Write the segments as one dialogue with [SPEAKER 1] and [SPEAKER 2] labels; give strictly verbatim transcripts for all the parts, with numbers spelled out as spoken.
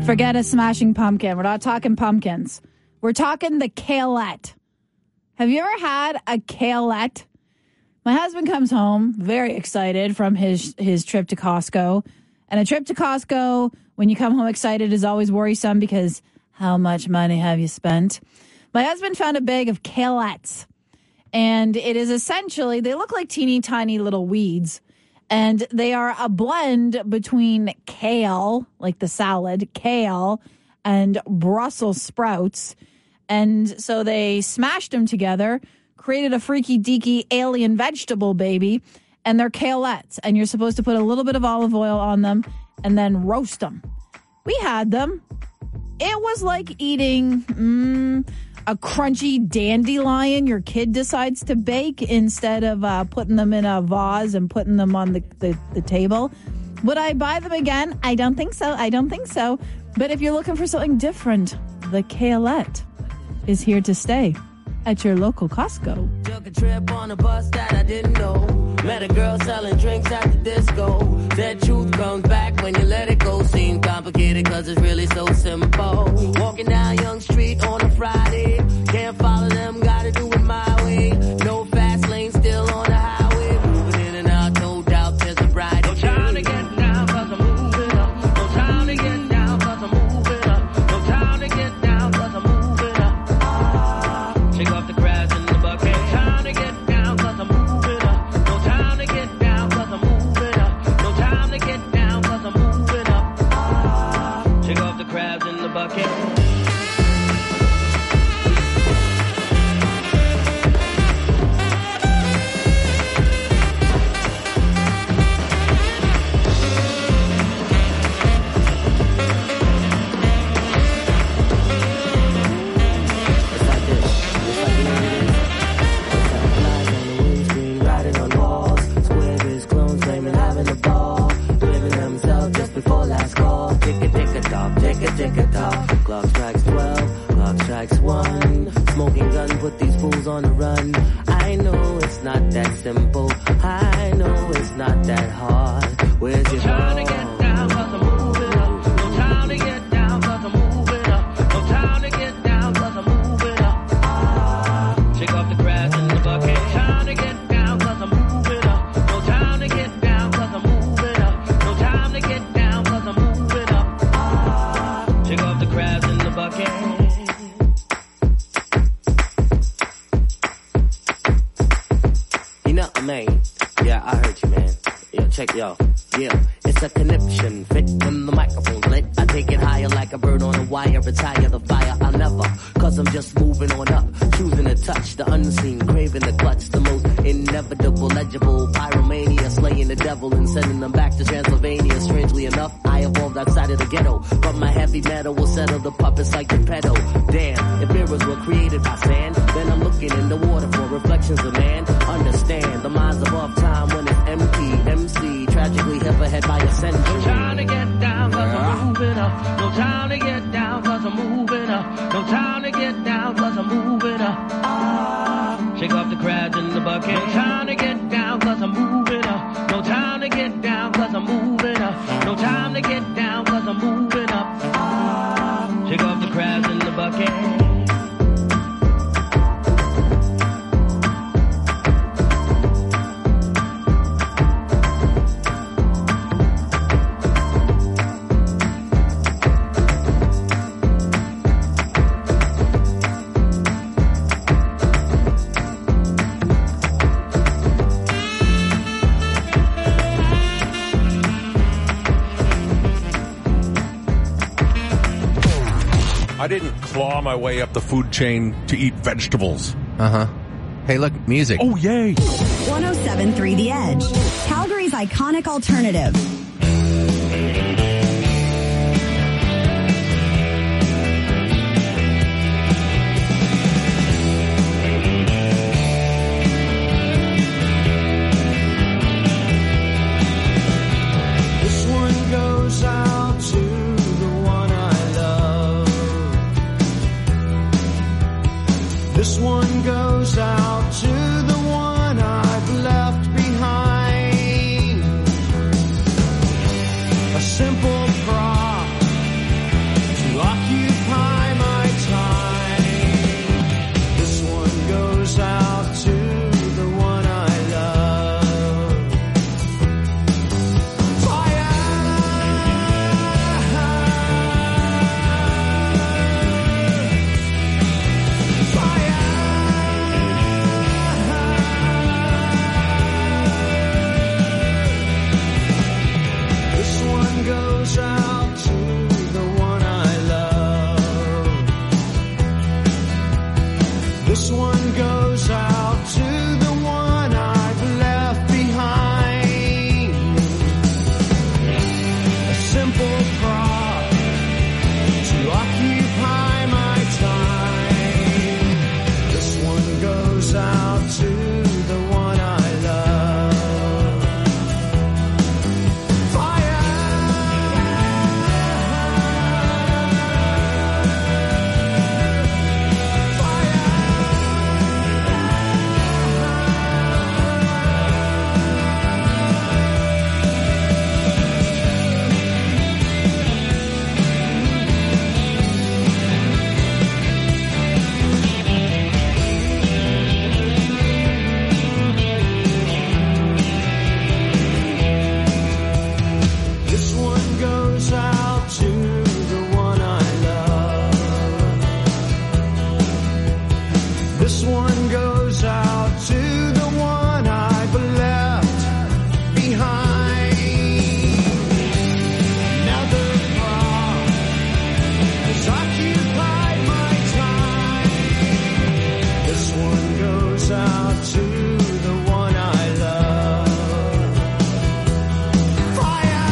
[SPEAKER 1] Forget a smashing pumpkin. We're not talking pumpkins. We're talking the kaleette. Have you ever had a kaleette? My husband comes home very excited from his, his trip to Costco. And a trip to Costco, when you come home excited, is always worrisome because how much money have you spent? My husband found a bag of kaleettes. And it is essentially, they look like teeny tiny little weeds. And they are a blend between kale, like the salad, kale, and Brussels sprouts. And so they smashed them together, created a freaky deaky alien vegetable baby, and they're kaleettes. And you're supposed to put a little bit of olive oil on them and then roast them. We had them. It was like eating mm, a crunchy dandelion your kid decides to bake instead of uh, putting them in a vase and putting them on the, the, the table. Would I buy them again? I don't think so. I don't think so. But if you're looking for something different, the kaleette is here to stay at your local Costco.
[SPEAKER 2] Took a trip on a bus that I didn't know. Met a girl selling drinks at the disco. That truth comes back when you let it go. Seems complicated cause it's really so simple. Walking down Young Street on a Friday. Can't follow them, gotta do it my way. No fast lane, still on the highway. Moving in and out, no doubt there's a bride. No time to get down cause I'm moving up. No time to get down cause I'm moving up. No time to get down cause I'm moving up. Ah, shake off the crabs in the bucket. No time to get down cause I'm moving up. No time to get down cause I'm moving up. No time to get down cause I'm moving up. Ah, shake off the crabs in the bucket. Clock strikes twelve, clock strikes one. Smoking gun, put these fools on the run. I know it's not that simple. I know it's not that hard. Where's your
[SPEAKER 3] trying to get down cause I'm moving up. No time to get down cause I'm moving up. No time to get down cause I'm moving up. Ah, shake off the crabs in the bucket. No time to get down cause I'm moving up. No time to get down cause I'm moving up. No time to get down cause I'm moving up. Ah, shake off the crabs in the bucket.
[SPEAKER 2] You know, man. Yeah, I heard you, man. Yo, check yo. Yeah, it's a conniption. Fit when the microphone's lit. I take it higher like a bird on a wire. Retire the fire. I'll never. Cause I'm just moving on up. Choosing to touch the unseen. Craving the clutch. The most inevitable, legible. Pyromania. Slaying the devil and sending them back to Transylvania. Strangely enough, I evolved outside of the ghetto. But my heavy metal will settle the puppets like the pedal. Damn, if mirrors were created by sand, then I'm looking in the water for reflections of man. Understand, the mind's above time when it's empty. M C, tragically hip ahead by a century.
[SPEAKER 3] No time to get down cause I'm moving up. No time to get down cause I'm moving up. No time to get down cause I'm moving up. Ah, shake off the crabs in the bucket. No time to get down cause I'm moving up. No time to get down cause I'm moving up. No time to get down cause I'm moving up. Ah, shake off the crabs in the bucket.
[SPEAKER 4] I didn't claw my way up the food chain to eat vegetables.
[SPEAKER 5] Uh-huh. Hey, look, music.
[SPEAKER 4] Oh, yay.
[SPEAKER 6] one oh seven point three The Edge, Calgary's iconic alternative.
[SPEAKER 7] This one goes out to the one I love. This one goes out to the one I've left behind. A simple prop one goes out to the one I've left behind. A simple prop to occupy my time. This one goes out to the one I love. Fire! This one goes out to the one I love. This one goes out to the one I've left behind. Now the thought has occupied my time. This one goes out to the one I love. Fire!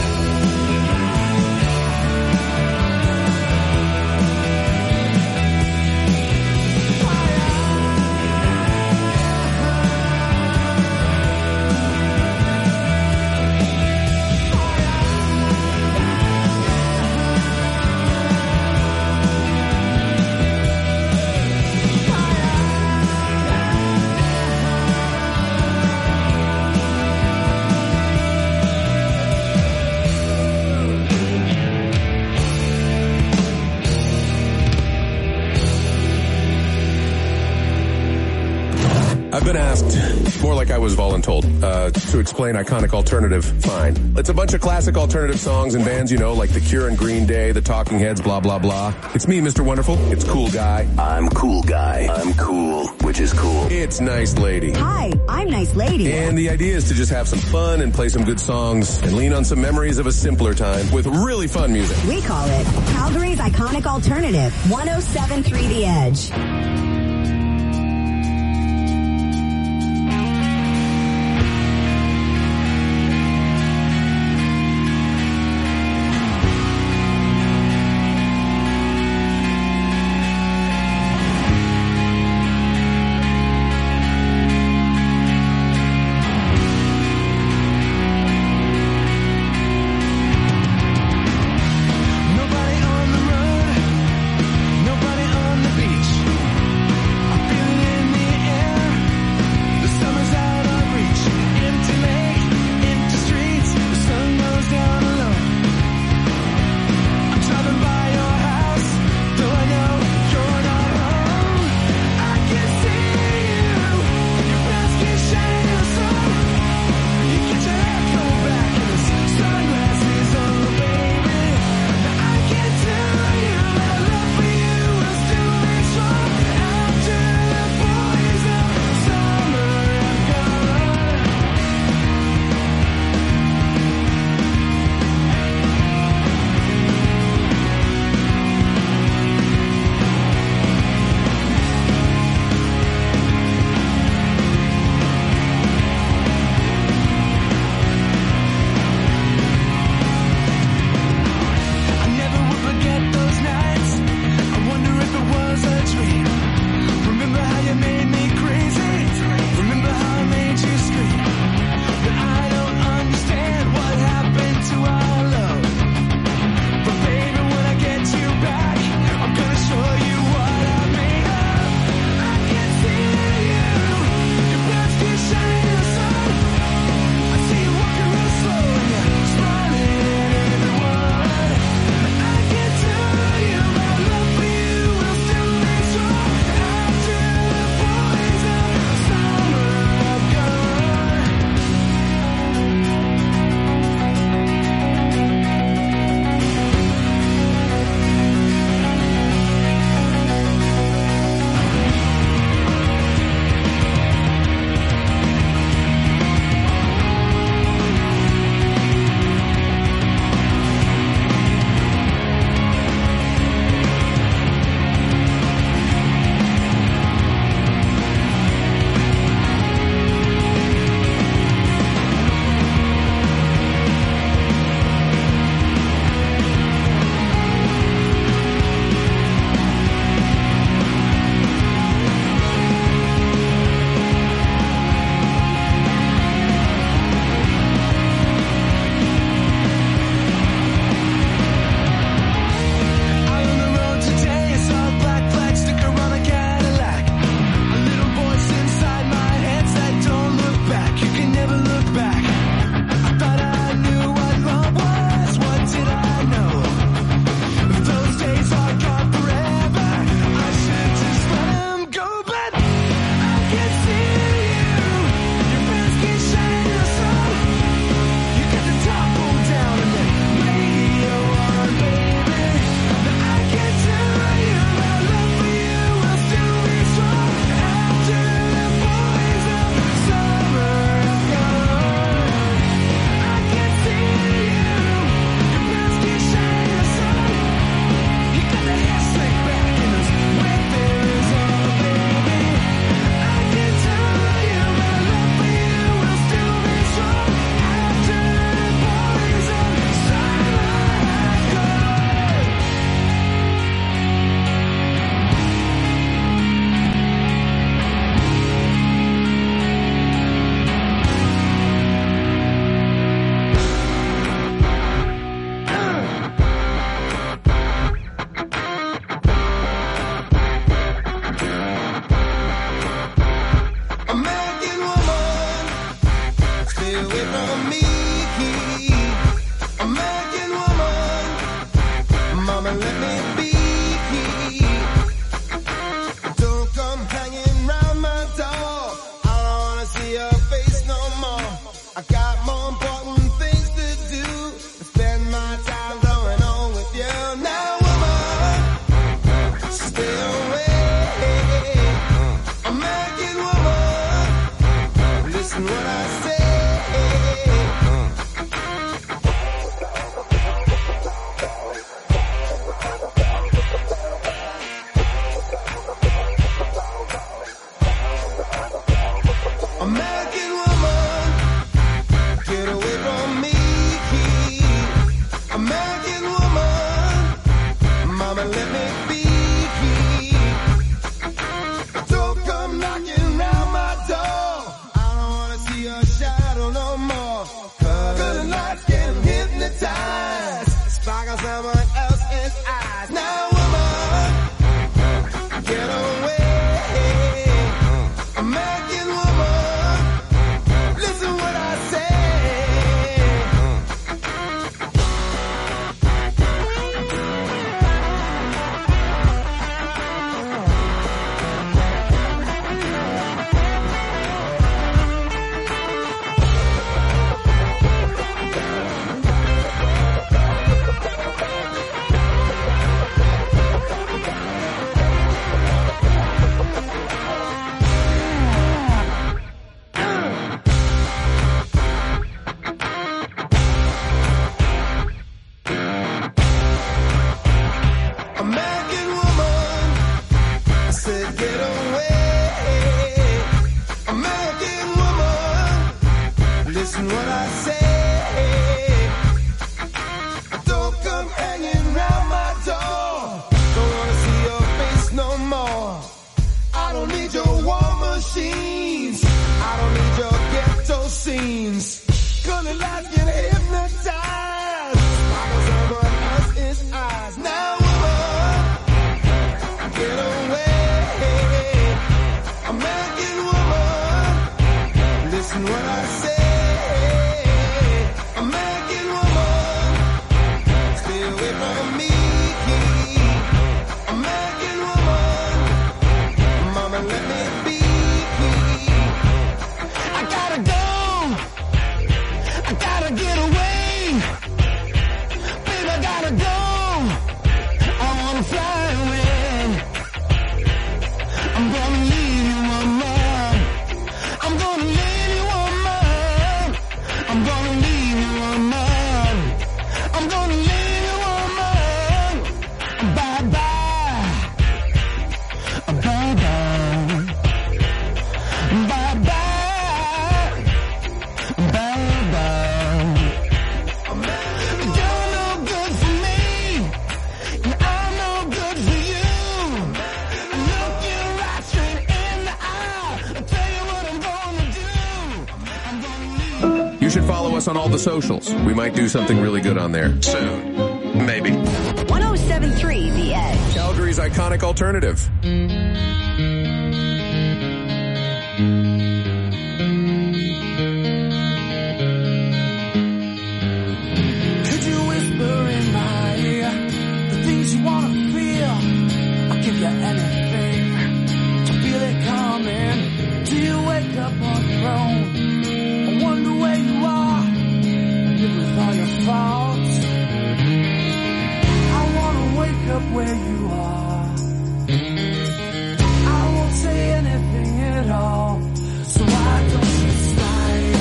[SPEAKER 4] I've been asked, more like I was voluntold, uh, to explain iconic alternative. Fine. It's a bunch of classic alternative songs and bands, you know, like The Cure and Green Day, The Talking Heads, blah, blah, blah. It's me, Mister Wonderful. It's Cool Guy.
[SPEAKER 8] I'm Cool Guy. I'm cool, which is cool.
[SPEAKER 4] It's Nice Lady.
[SPEAKER 6] Hi, I'm Nice Lady.
[SPEAKER 4] And the idea is to just have some fun and play some good songs and lean on some memories of a simpler time with really fun music.
[SPEAKER 6] We call it Calgary's Iconic Alternative, one oh seven point three The Edge.
[SPEAKER 7] Nobody on the road, nobody on the beach. American woman, listen what I say. American woman, get away from me. American woman, mama, let me be. Don't come knocking round my door. I don't wanna see your shadow no more. Cause the lights can hypnotize, sparkle someone else's eyes. Now woman, get away. American woman, listen what I say. American woman, I said get away. American woman, listen what I say. Don't come hanging round my door. Don't wanna see your face no more. I don't need your war machines. I don't need your ghetto scenes. Gonna let you hypnotize. Sparkle someone else's eyes. Now get away, American woman, listen what I say. American woman, stay away from me. American woman, mama, let me be. I gotta go, I gotta get away. Baby, I gotta go, I wanna fly away. I'm gonna leave you, woman. I'm gonna leave you, woman. I'm gonna leave you, woman. I'm gonna leave you, woman. Bye bye. Bye bye. Bye bye. Bye bye. You're no good for me, and I'm no good for you.
[SPEAKER 4] You should follow us on all the socials. We might do something really good on there soon. Maybe.
[SPEAKER 6] one oh seven point three The Edge.
[SPEAKER 4] Calgary's iconic alternative.
[SPEAKER 7] Could you whisper in my ear the things you wanna feel? I'll give you anything to feel it coming. Do you wake up on your own? I wonder where you are, live with all your faults. I wanna wake up where you are. I won't say anything at all, so why don't you slide?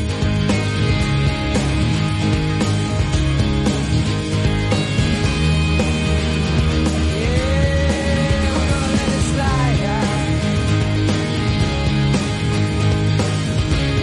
[SPEAKER 7] Yeah, we're gonna let it slide.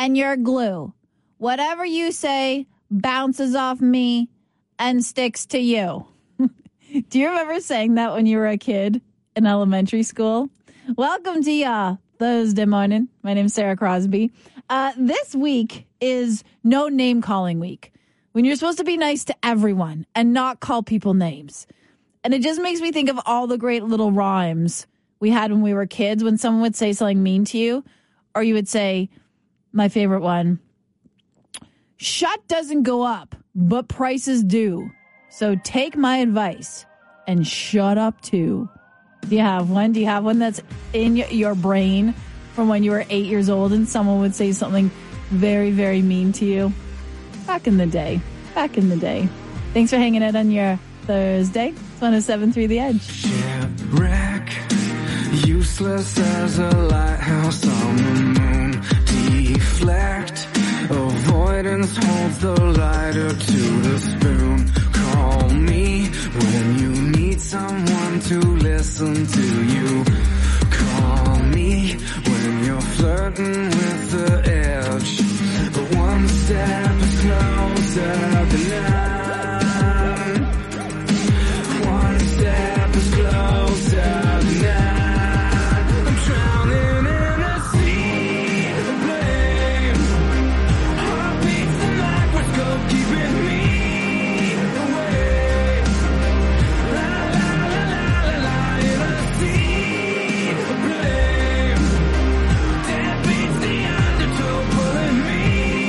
[SPEAKER 1] and you're glue. Whatever you say bounces off me and sticks to you. Do you remember saying that when you were a kid in elementary school? Welcome to ya Thursday morning. My name's Sarah Crosby. Uh, this week is no name calling week, when you're supposed to be nice to everyone and not call people names. And it just makes me think of all the great little rhymes we had when we were kids, when someone would say something mean to you, or you would say, my favorite one, shut doesn't go up, but prices do. So take my advice and shut up too. Do you have one? Do you have one that's in your brain from when you were eight years old and someone would say something very, very mean to you? Back in the day. Back in the day. Thanks for hanging out on your Thursday. It's one oh seven point three The Edge.
[SPEAKER 9] Shipwreck, useless as a lighthouse on the moon. Deflect, avoidance holds the lighter to the spoon. Call me when you need someone to listen to you. Call me when you're flirting with the edge. But one step is closer than none. One step is closer than none. I'm drowning in a sea of blame. Heartbeats the microscope keeping me away. La la la la la la in a sea of blame. Dead beats the undertow pulling me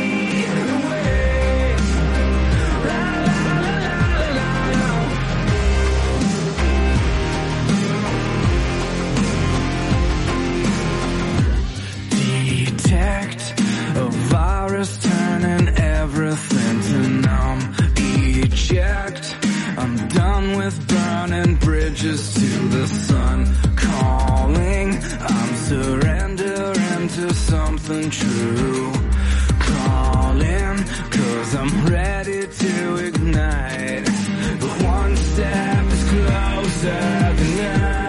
[SPEAKER 9] away. La la la la la la. Detect a virus turning everything to numb. Eject, I'm done with burning bridges to the sun. Calling, I'm surrendering to something true. Calling, cause I'm ready to ignite. But one step is closer than none.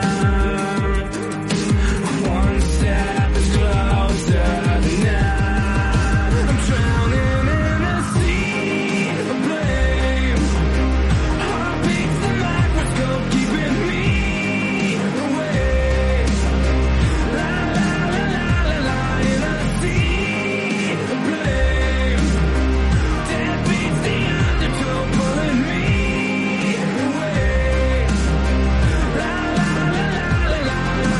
[SPEAKER 9] One step is closer than none. I'm drowning in a sea of blame. Heartbeats the microscope keeping me away. La la la la la la in a sea of blame. Dead beats the undertow pulling me away. La la la la la la.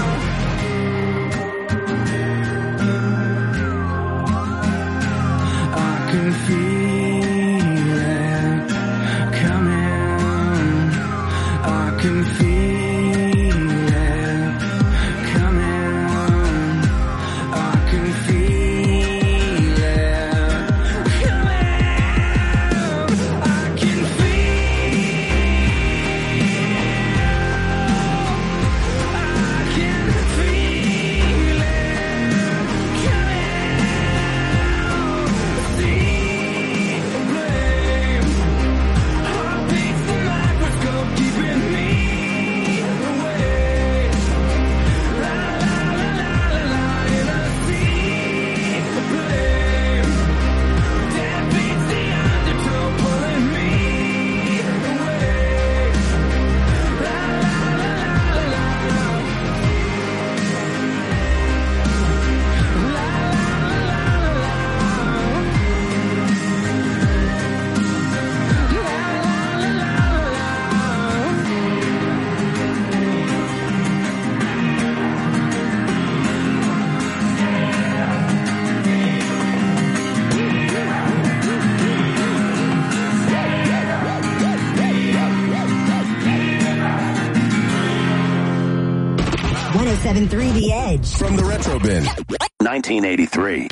[SPEAKER 9] I can feel it coming. I can feel it coming. I can feel it coming. I can feel. I can feel it coming. Sea of blame. Heartbeats the microscope keeping me away. La la la la la la in a sea of blame. Dead beats the undertow pulling me away. La la la la la la. La la la la la.
[SPEAKER 6] one oh seven point three The Edge.
[SPEAKER 4] From the Retro Bin.
[SPEAKER 8] nineteen eighty-three.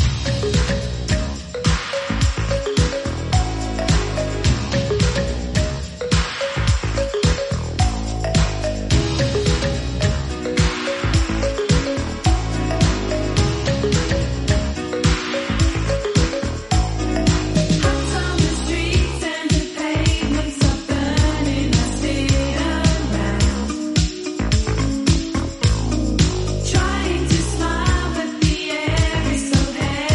[SPEAKER 10] Trying to smile, but the air is so heavy.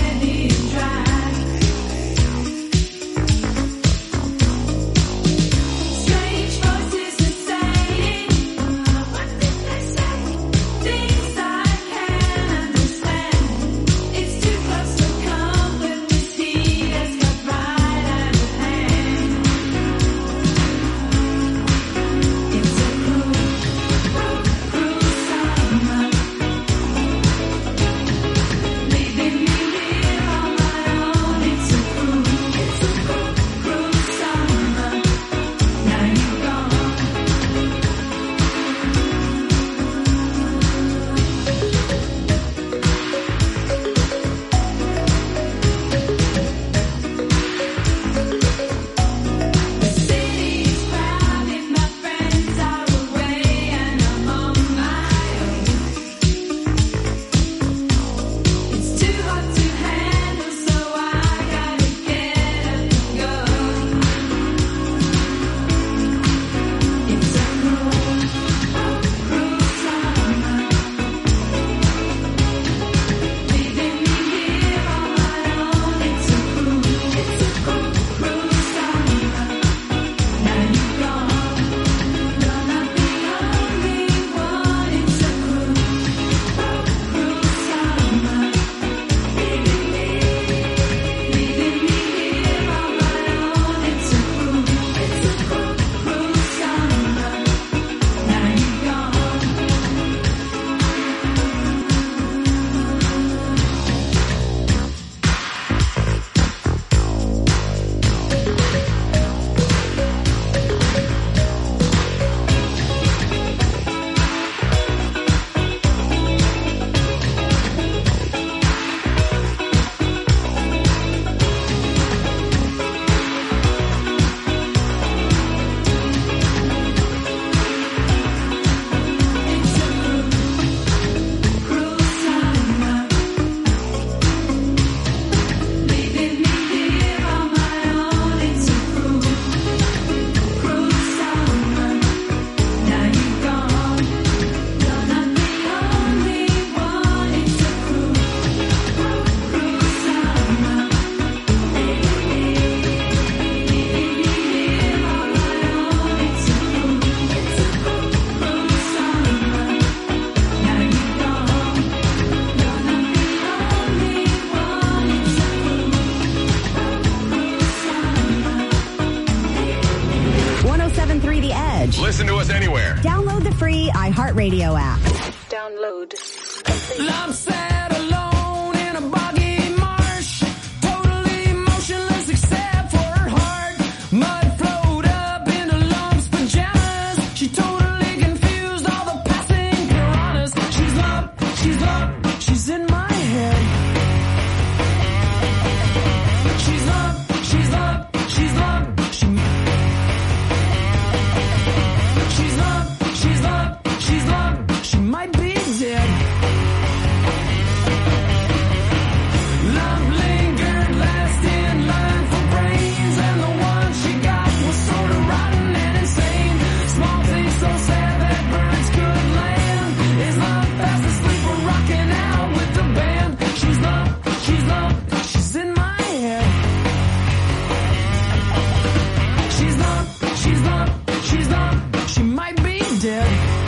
[SPEAKER 6] The Edge.
[SPEAKER 4] Listen to us anywhere.
[SPEAKER 6] Download the free iHeartRadio app.
[SPEAKER 10] Download.
[SPEAKER 9] I'm sad alone in a boggy marsh, totally motionless except for her heart. Mud flowed up into lumps, pajamas. She totally confused all the passing piranhas. She's up, she's up, she's in my head. She's up, she's up, she's up, she. She's up, she's up, she's up, she might be dead. Love lingered last in line for brains, and the one she got was sort of rotten and insane. Small things so sad that birds could land. Is love fast asleep or rocking out with the band? She's up, she's up, she's in my head. She's up, she's up, she's up, she might be dead.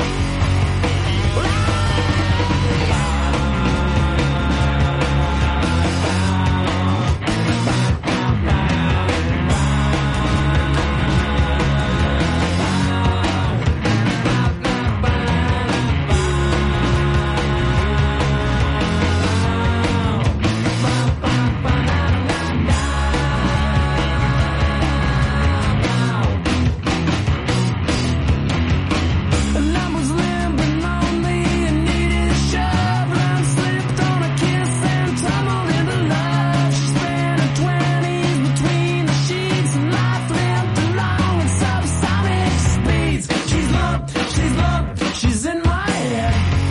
[SPEAKER 9] And I was limping lonely and needed a shove, and I slipped on a kiss and tumbled into love. She spent her twenties between the sheets, and life limped along at subsonic speeds. She's loved, she's loved, she's in my head.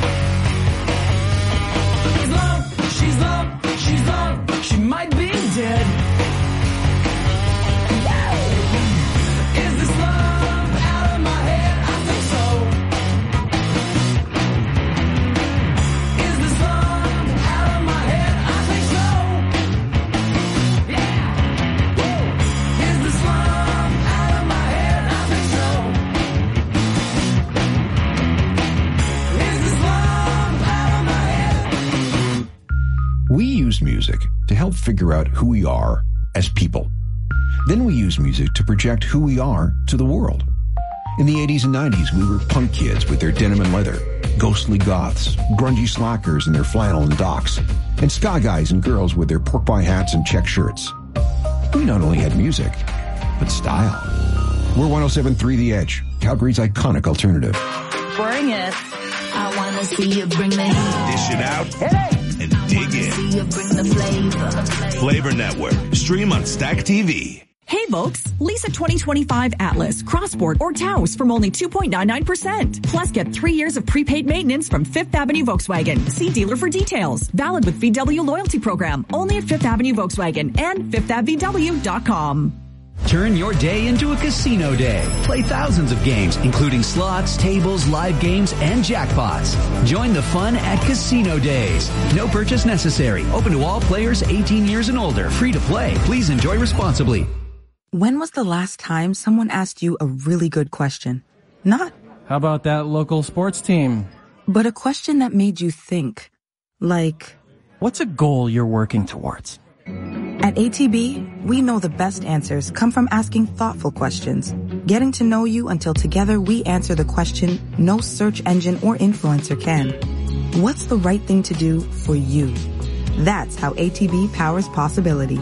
[SPEAKER 9] She's loved, she's loved, she's loved, she might be dead. Is this love out of my head? I think so. Is this love out of my head? I think so. Yeah. Woo. Is this love out of my head? I think so. Is this love out of my head?
[SPEAKER 11] We use music to help figure out who we are as people. Then we use music to project who we are to the world. In the eighties and nineties, we were punk kids with their denim and leather, ghostly goths, grungy slackers in their flannel and docks, and ska guys and girls with their pork pie hats and check shirts. We not only had music, but style. We're one oh seven point three The Edge, Calgary's iconic alternative.
[SPEAKER 10] Bring it. I wanna see you bring the heat.
[SPEAKER 12] Dish it out and dig in.
[SPEAKER 10] See you bring the flavor.
[SPEAKER 12] Flavor Network. Stream on Stack T V.
[SPEAKER 13] Hey folks, lease a twenty twenty-five Atlas, Crossport, or Taos from only two point nine nine percent. Plus get three years of prepaid maintenance from Fifth Avenue Volkswagen. See dealer for details. Valid with V W loyalty program. Only at Fifth Avenue Volkswagen and fifth av v w dot com.
[SPEAKER 14] Turn your day into a casino day. Play thousands of games, including slots, tables, live games, and jackpots. Join the fun at Casino Days. No purchase necessary. Open to all players eighteen years and older. Free to play. Please enjoy responsibly.
[SPEAKER 15] When was the last time someone asked you a really good question? Not,
[SPEAKER 16] how about that local sports team?
[SPEAKER 15] But a question that made you think. Like,
[SPEAKER 16] what's a goal you're working towards?
[SPEAKER 15] At A T B, we know the best answers come from asking thoughtful questions, getting to know you until together we answer the question no search engine or influencer can. What's the right thing to do for you? That's how A T B powers possibility.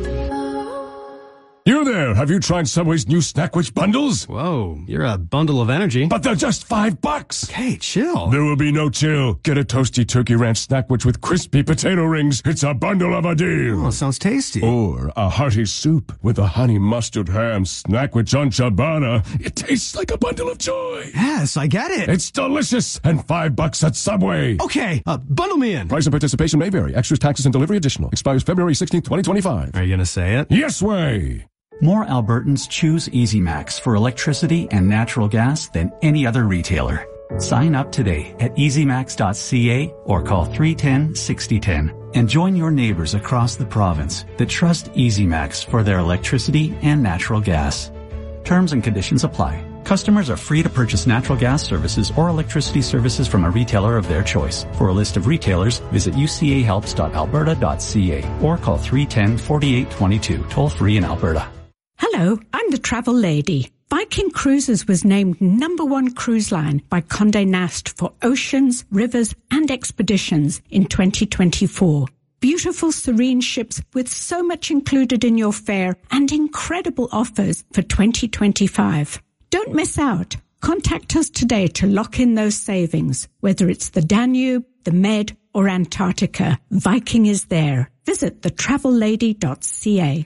[SPEAKER 17] You there, have you tried Subway's new Snackwich bundles?
[SPEAKER 18] Whoa, you're a bundle of energy.
[SPEAKER 17] But they're just five bucks.
[SPEAKER 18] Okay, chill.
[SPEAKER 17] There will be no chill. Get a toasty turkey ranch Snackwich with crispy potato rings. It's a bundle of a deal.
[SPEAKER 18] Oh, sounds tasty.
[SPEAKER 17] Or a hearty soup with a honey mustard ham Snackwich on ciabatta. It tastes like a bundle of joy.
[SPEAKER 18] Yes, I get it.
[SPEAKER 17] It's delicious and five bucks at Subway.
[SPEAKER 18] Okay, uh, bundle me in.
[SPEAKER 17] Price and participation may vary. Extras, taxes, and delivery additional. Expires February sixteenth, twenty twenty-five.
[SPEAKER 18] Are you gonna say it?
[SPEAKER 17] Yes way.
[SPEAKER 14] More Albertans choose EasyMax for electricity and natural gas than any other retailer. Sign up today at easy max dot c a or call three one zero, six zero one zero and join your neighbors across the province that trust EasyMax for their electricity and natural gas. Terms and conditions apply. Customers are free to purchase natural gas services or electricity services from a retailer of their choice. For a list of retailers, visit u c a helps dot alberta dot c a or call three one zero, four eight two two, toll free in Alberta.
[SPEAKER 19] Hello, I'm the travel lady. Viking Cruises was named number one cruise line by Condé Nast for oceans, rivers, and expeditions in twenty twenty-four. Beautiful, serene ships with so much included in your fare and incredible offers for twenty twenty-five. Don't miss out. Contact us today to lock in those savings. Whether it's the Danube, the Med, or Antarctica, Viking is there. Visit the travel lady dot c a.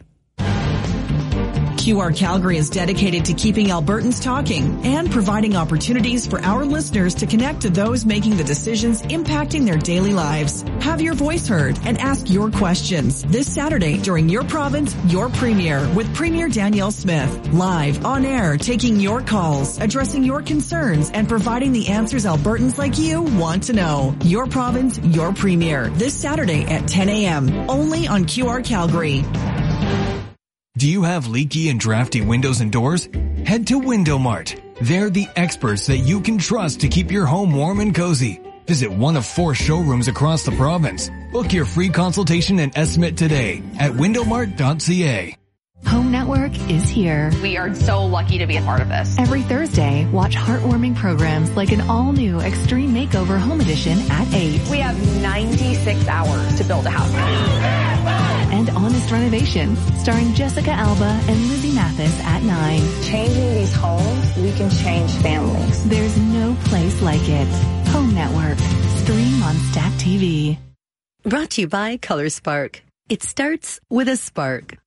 [SPEAKER 13] Q R Calgary is dedicated to keeping Albertans talking and providing opportunities for our listeners to connect to those making the decisions impacting their daily lives. Have your voice heard and ask your questions this Saturday during Your Province, Your Premier with Premier Danielle Smith. Live, on air, taking your calls, addressing your concerns, and providing the answers Albertans like you want to know. Your Province, Your Premier this Saturday at ten a.m. only on Q R Calgary.
[SPEAKER 20] Do you have leaky and drafty windows and doors? Head to Window Mart. They're the experts that you can trust to keep your home warm and cozy. Visit one of four showrooms across the province. Book your free consultation and estimate today at window mart dot c a.
[SPEAKER 21] Home Network is here.
[SPEAKER 22] We are so lucky to be a part of this.
[SPEAKER 21] Every Thursday, watch heartwarming programs like an all-new Extreme Makeover Home Edition at eight.
[SPEAKER 22] We have ninety-six hours to build a house.
[SPEAKER 21] And Honest Renovations, starring Jessica Alba and Lizzie Mathis at nine.
[SPEAKER 22] Changing these homes, we can change families.
[SPEAKER 21] There's no place like it. Home Network. Stream on Stack T V.
[SPEAKER 23] Brought to you by Color Spark. It starts with a spark.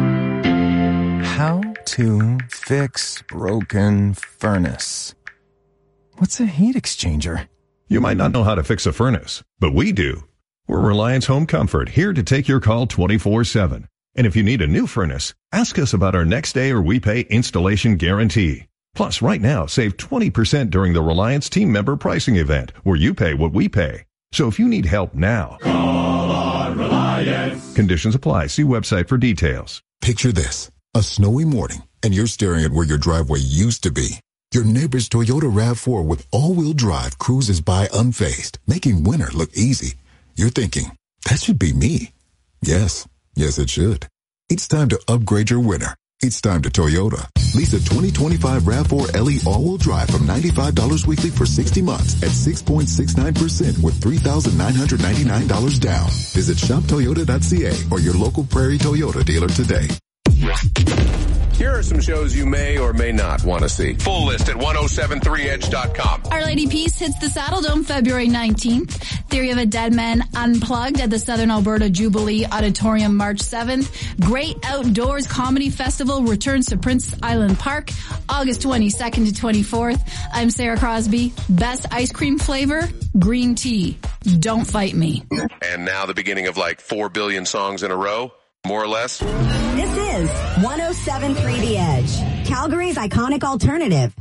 [SPEAKER 24] How to fix broken furnace. What's a heat exchanger?
[SPEAKER 25] You might not know how to fix a furnace, but we do. We're Reliance Home Comfort, here to take your call twenty-four seven. And if you need a new furnace, ask us about our next day or we pay installation guarantee. Plus, right now, save twenty percent during the Reliance team member pricing event, where you pay what we pay. So if you need help now,
[SPEAKER 26] call on Reliance.
[SPEAKER 25] Conditions apply. See website for details.
[SPEAKER 27] Picture this, a snowy morning, and you're staring at where your driveway used to be. Your neighbor's Toyota RAV four with all-wheel drive cruises by unfazed, making winter look easy. You're thinking, that should be me. Yes, yes it should. It's time to upgrade your winter. It's time to Toyota. Lease a twenty twenty-five RAV four L E all-wheel drive from ninety-five dollars weekly for sixty months at six point six nine percent with three thousand nine hundred ninety-nine dollars down. Visit shop toyota dot c a or your local Prairie Toyota dealer today.
[SPEAKER 4] Here are some shows you may or may not want to see. Full list at ten seventy-three edge dot com.
[SPEAKER 1] Our Lady Peace hits the Saddle Dome February nineteenth. Theory of a Dead Man Unplugged at the Southern Alberta Jubilee Auditorium March seventh. Great Outdoors Comedy Festival returns to Prince Island Park August twenty-second to twenty-fourth. I'm Sarah Crosby. Best ice cream flavor? Green tea. Don't fight me.
[SPEAKER 4] And now the beginning of like four billion songs in a row. More or less.
[SPEAKER 6] This is one oh seven point three The Edge, Calgary's iconic alternative.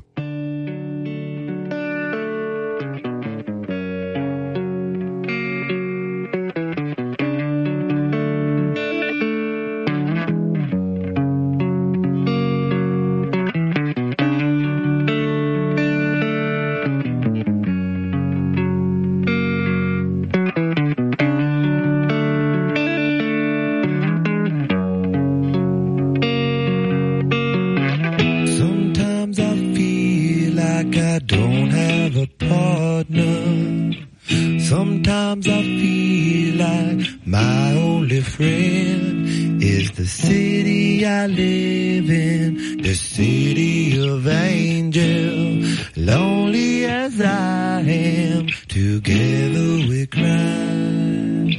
[SPEAKER 9] Sometimes I feel like my only friend is the city I live in, the city of angels. Lonely as I am, together we cry.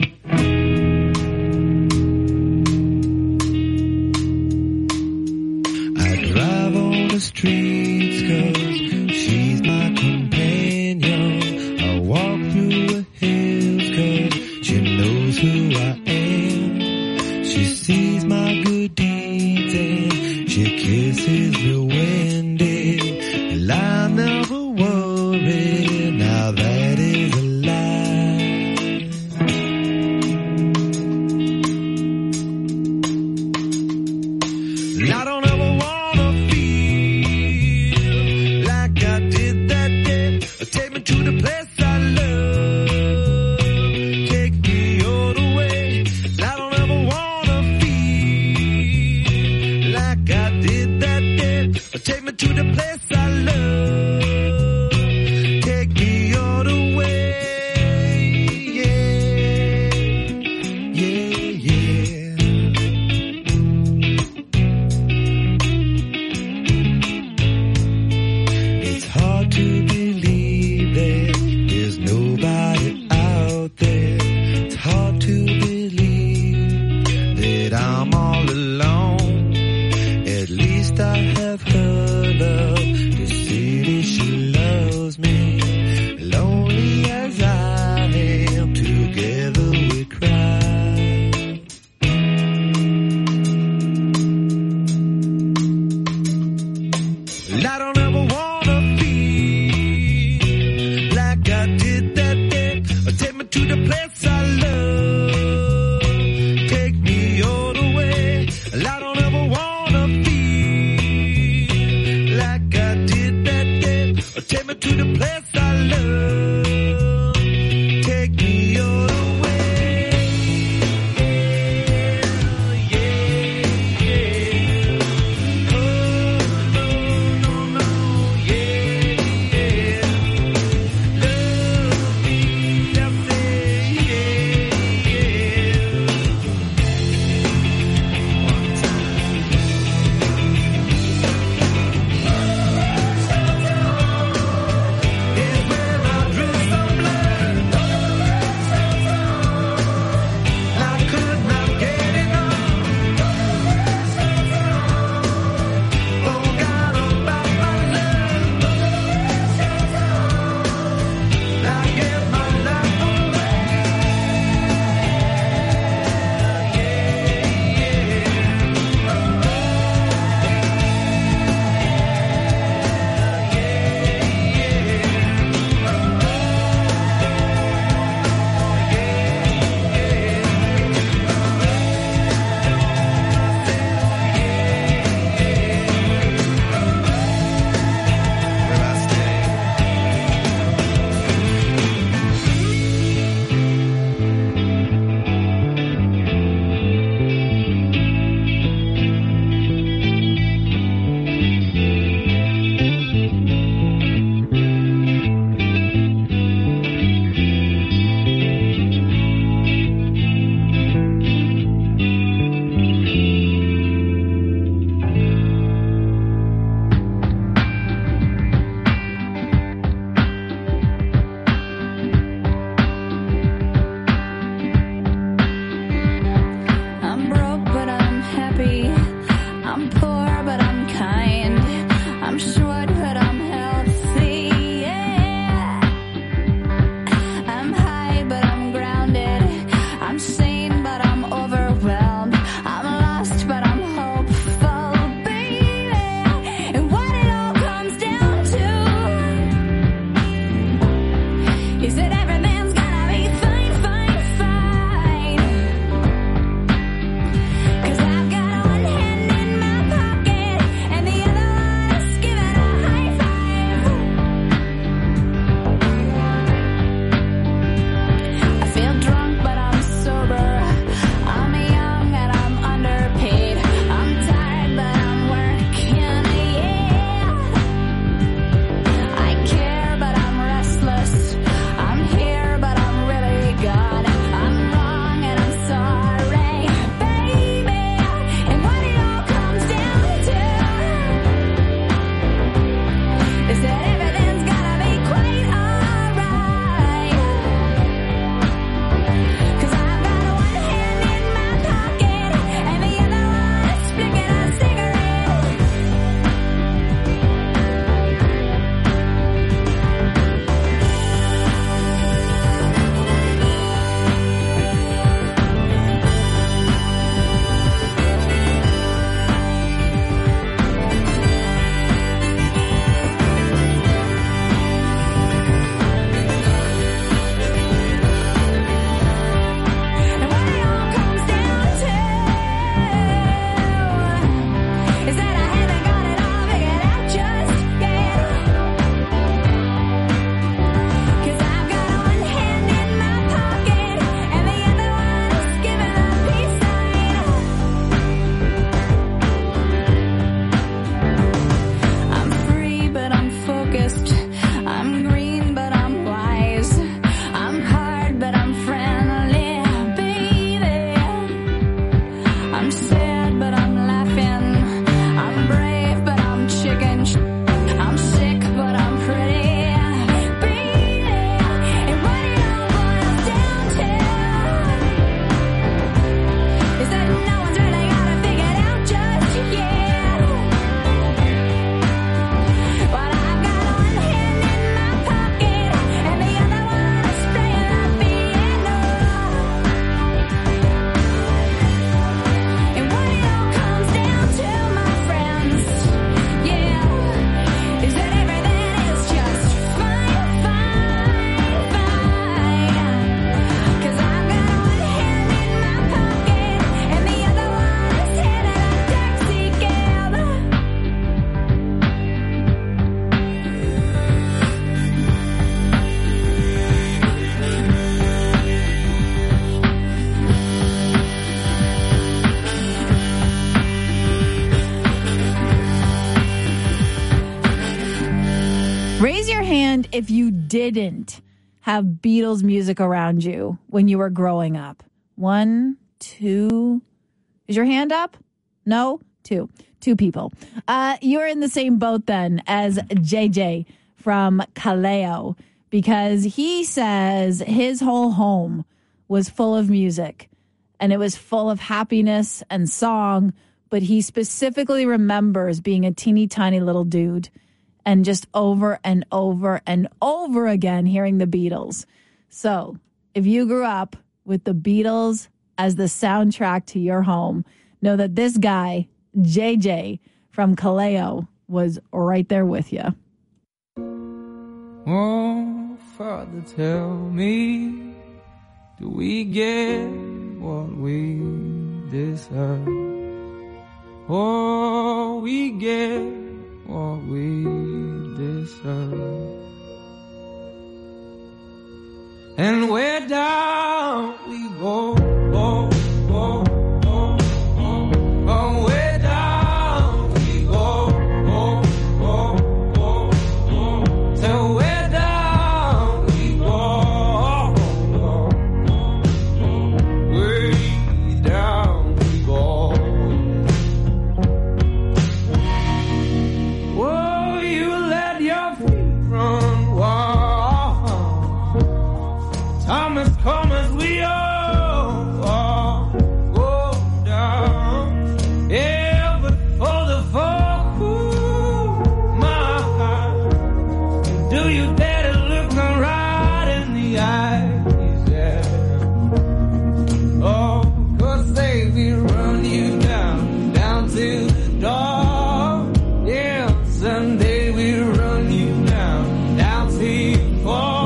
[SPEAKER 9] I drive on the streets 'cause she's my companion. I walk through the hills 'cause she knows who I am. She sees my good deeds and she kisses the windy. And I never worry, now that is a lie. And I don't ever wanna feel like I did that day. Take me to the place I love. Take me all the way. I don't ever wanna feel like I did that day. Take me to the place I love. Take me all the way. Yeah, yeah, yeah. It's hard to believe that there's nobody out there. It's hard to believe that I'm all alone. At least I have her love to say that she loves me. Lonely as I am, together we cry. And I don't ever wanna feel like I did that day. Take me to the place I love. Take me all the way. And I don't ever wanna feel
[SPEAKER 1] hand if you didn't have Beatles music around you when you were growing up. One, two. Is your hand up? No? Two. Two people. Uh, you're in the same boat then as J J from Kaleo, because he says his whole home was full of music and it was full of happiness and song, but he specifically remembers being a teeny tiny little dude and just over and over and over again hearing the Beatles. So if you grew up with the Beatles as the soundtrack to your home, know that this guy, J J from Kaleo, was right there with you.
[SPEAKER 9] Oh, Father, tell me, do we get what we deserve? Oh, we get what we deserve. And where down we go, oh, oh, oh, oh, oh, where down we go, oh, oh, oh, oh, so where down we go, oh, oh, oh, way down we go. Oh, you let your feet run wild. Time has come as we all, all go down. Yeah, but for the folk who my heart, do you dare to look them right in the eyes? Yeah. Oh, 'cause they will run you down, down to the door. Yeah, someday we'll run you down, down to you fall.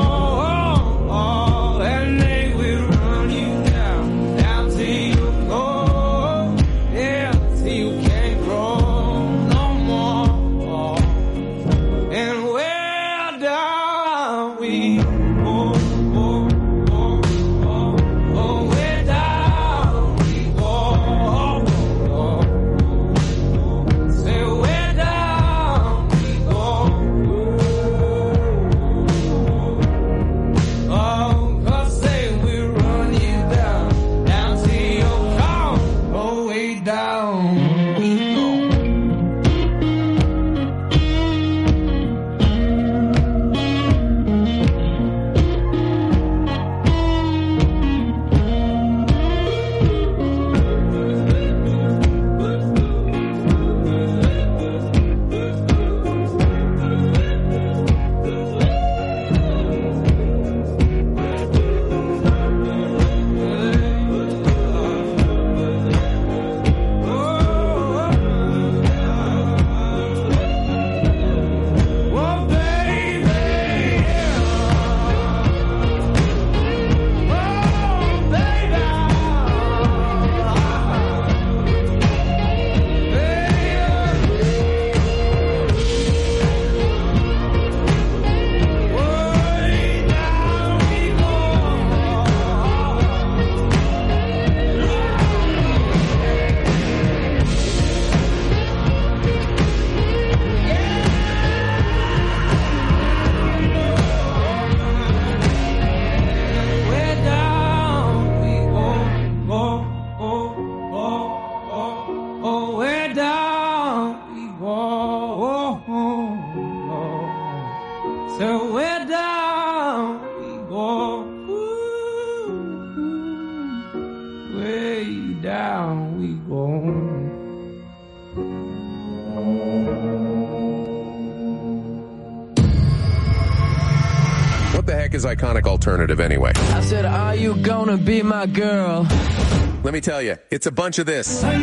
[SPEAKER 4] Is iconic alternative anyway?
[SPEAKER 9] I said, are you gonna be my girl?
[SPEAKER 4] Let me tell you, it's a bunch of this.
[SPEAKER 9] And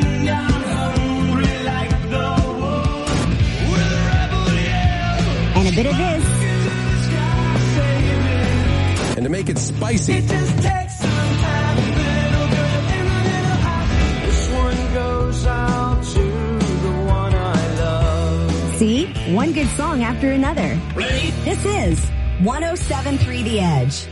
[SPEAKER 6] a bit of this.
[SPEAKER 4] And to make it spicy,
[SPEAKER 9] it just takes some time, little girl, in a little house. This one goes out to the one I love.
[SPEAKER 6] See? One good song after another.
[SPEAKER 9] Ready?
[SPEAKER 6] This is one oh seven point three The Edge.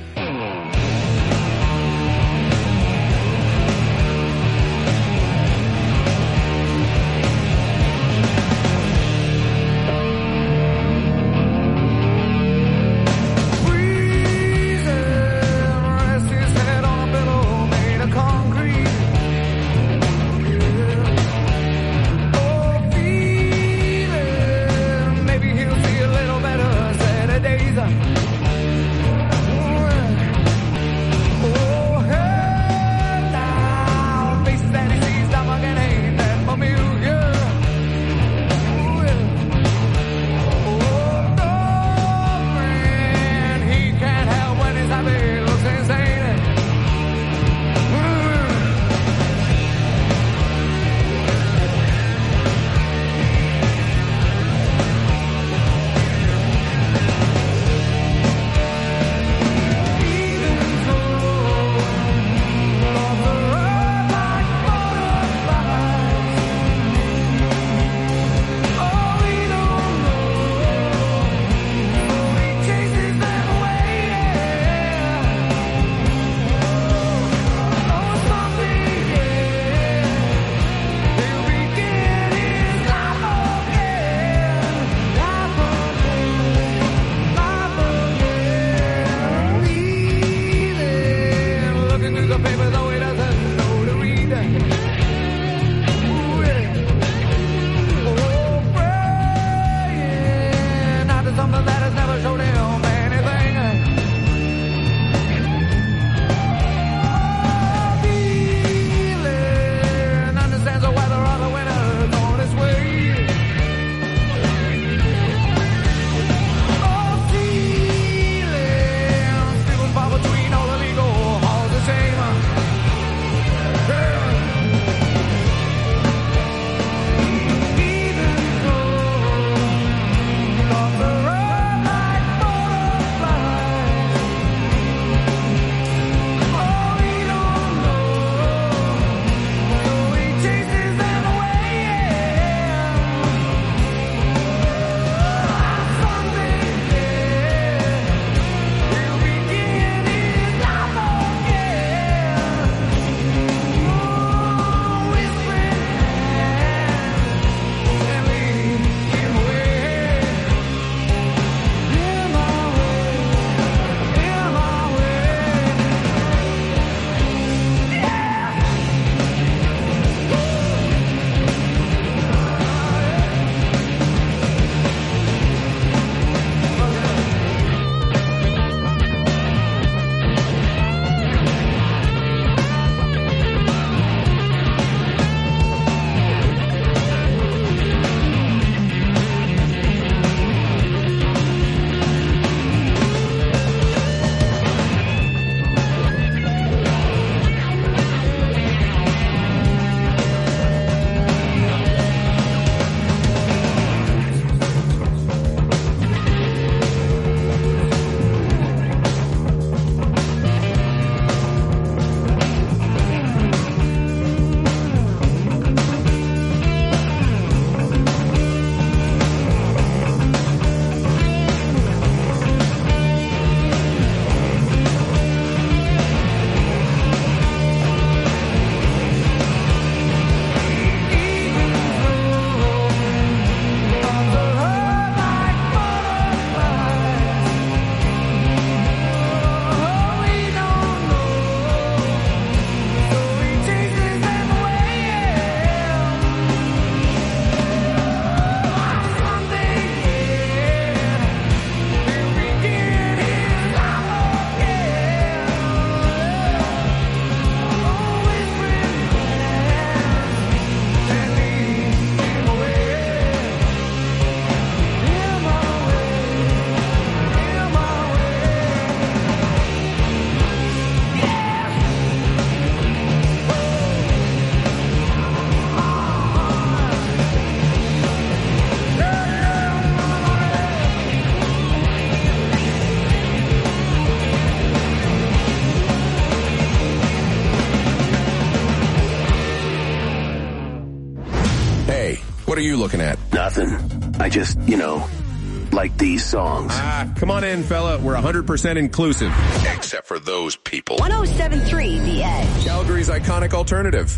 [SPEAKER 4] looking at?
[SPEAKER 2] Nothing. I just, you know, like these songs.
[SPEAKER 4] Ah, come on in, fella. We're one hundred percent inclusive. Except for those people.
[SPEAKER 6] one oh seven point three The Edge.
[SPEAKER 4] Calgary's iconic alternative.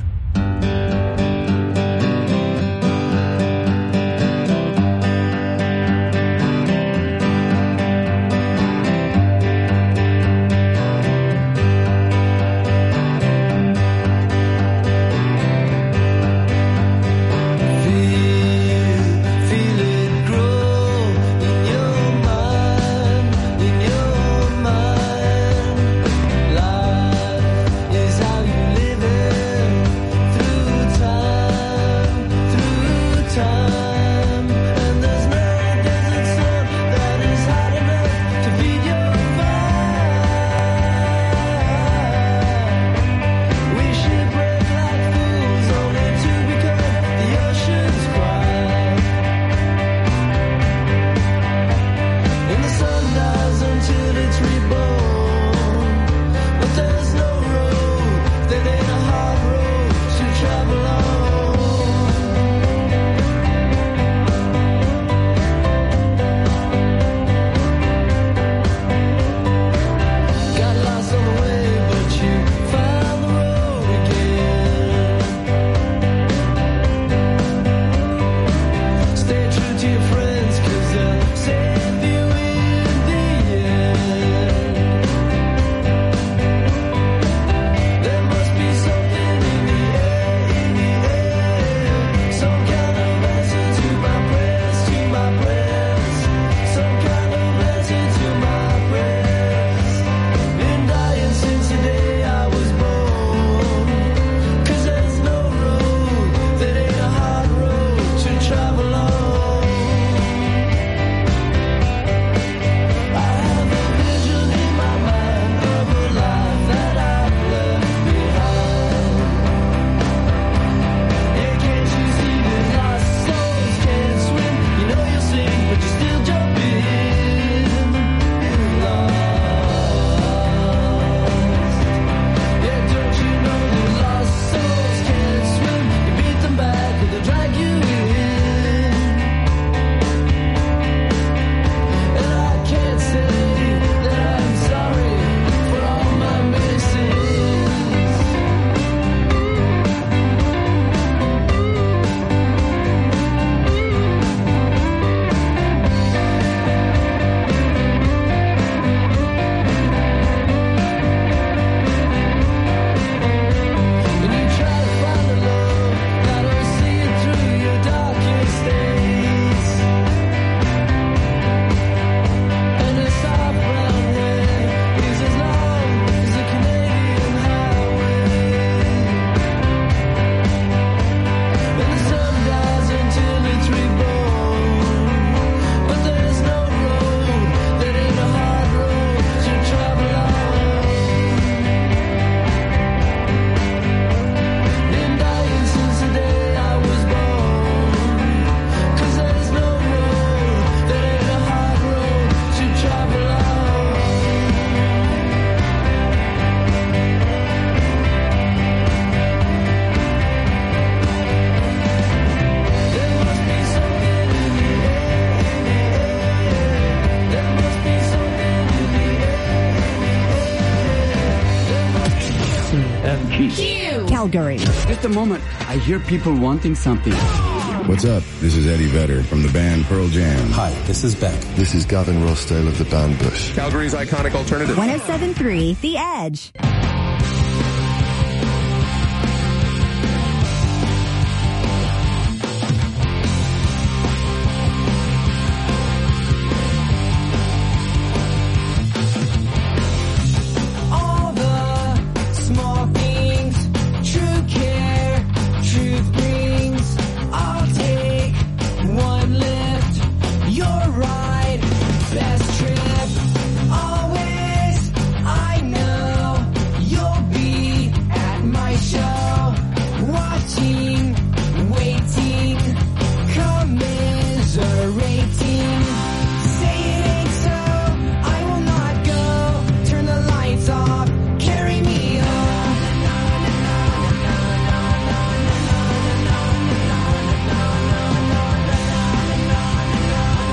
[SPEAKER 6] Calgary.
[SPEAKER 3] Just a moment. I hear people wanting something.
[SPEAKER 5] What's up? This is Eddie Vedder from the band Pearl Jam.
[SPEAKER 7] Hi, this is Beck.
[SPEAKER 5] This is Gavin Rossdale of the band Bush.
[SPEAKER 4] Calgary's iconic alternative.
[SPEAKER 6] one oh seven point three The Edge.